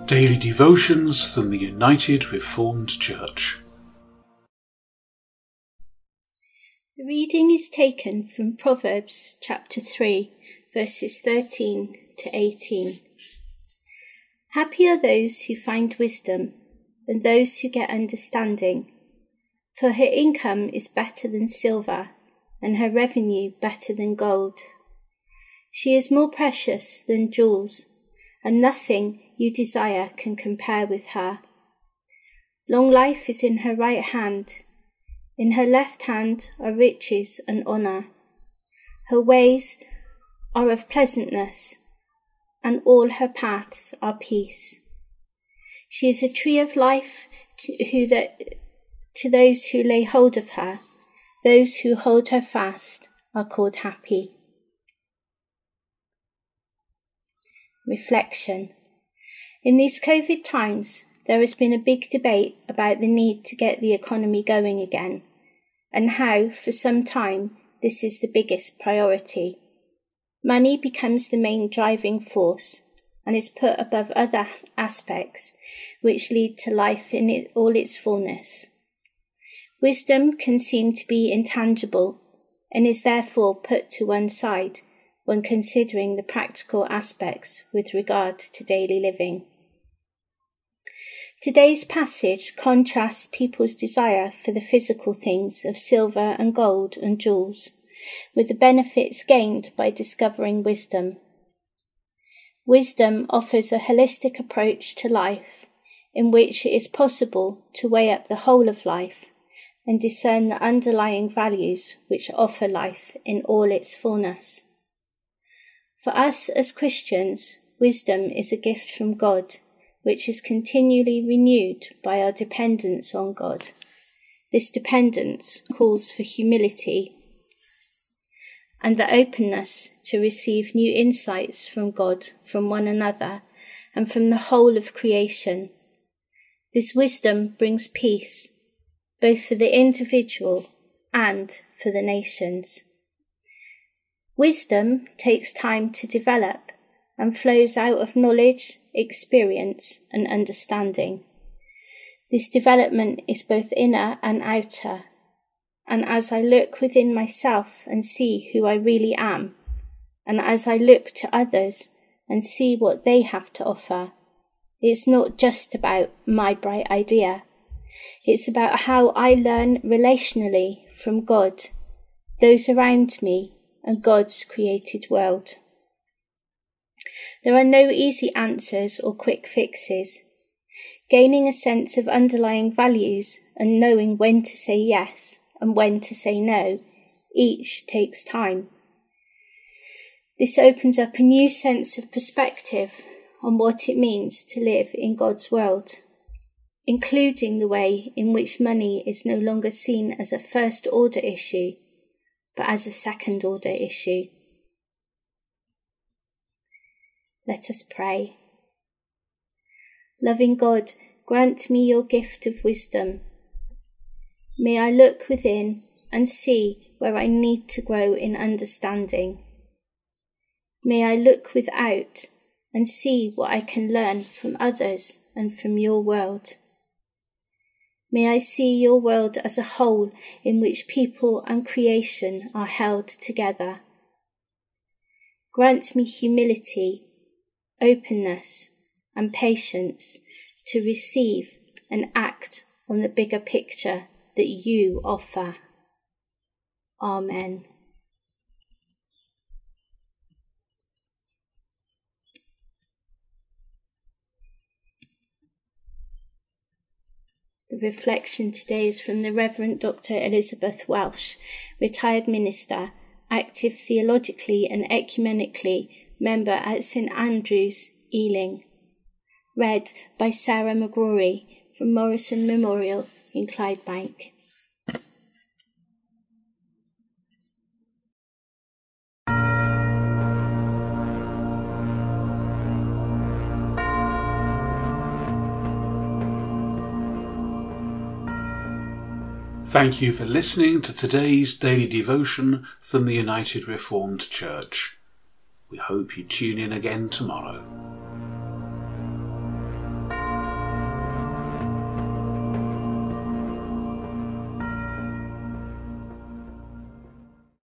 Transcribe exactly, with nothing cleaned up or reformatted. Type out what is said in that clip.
Daily Devotions from the United Reformed Church. The reading is taken from Proverbs chapter three, verses thirteen to eighteen. Happy are those who find wisdom, and those who get understanding, for her income is better than silver, and her revenue better than gold. She is more precious than jewels, and nothing you desire can compare with her. Long life is in her right hand. In her left hand are riches and honour. Her ways are of pleasantness, and all her paths are peace. She is a tree of life to, who the, to those who lay hold of her. Those who hold her fast are called happy. Reflection. In these COVID times, there has been a big debate about the need to get the economy going again, and how, for some time, this is the biggest priority. Money becomes the main driving force and is put above other aspects which lead to life in it, all its fullness. Wisdom can seem to be intangible and is therefore put to one side when considering the practical aspects with regard to daily living. Today's passage contrasts people's desire for the physical things of silver and gold and jewels with the benefits gained by discovering wisdom. Wisdom offers a holistic approach to life in which it is possible to weigh up the whole of life and discern the underlying values which offer life in all its fullness. For us as Christians, wisdom is a gift from God, which is continually renewed by our dependence on God. This dependence calls for humility and the openness to receive new insights from God, from one another, and from the whole of creation. This wisdom brings peace, both for the individual and for the nations. Wisdom takes time to develop and flows out of knowledge, experience, and understanding. This development is both inner and outer, and as I look within myself and see who I really am, and as I look to others and see what they have to offer, it's not just about my bright idea. It's about how I learn relationally from God, those around me, and God's created world. There are no easy answers or quick fixes. Gaining a sense of underlying values and knowing when to say yes and when to say no, each takes time. This opens up a new sense of perspective on what it means to live in God's world, including the way in which money is no longer seen as a first-order issue, but as a second-order issue. Let us pray. Loving God, grant me your gift of wisdom. May I look within and see where I need to grow in understanding. May I look without and see what I can learn from others and from your world. May I see your world as a whole in which people and creation are held together. Grant me humility, openness, and patience to receive and act on the bigger picture that you offer. Amen. The reflection today is from the Reverend Doctor Elizabeth Welsh, retired minister, active theologically and ecumenically, member at St Andrew's, Ealing. Read by Sarah McGrory from Morrison Memorial in Clydebank. Thank you for listening to today's daily devotion from the United Reformed Church. We hope you tune in again tomorrow.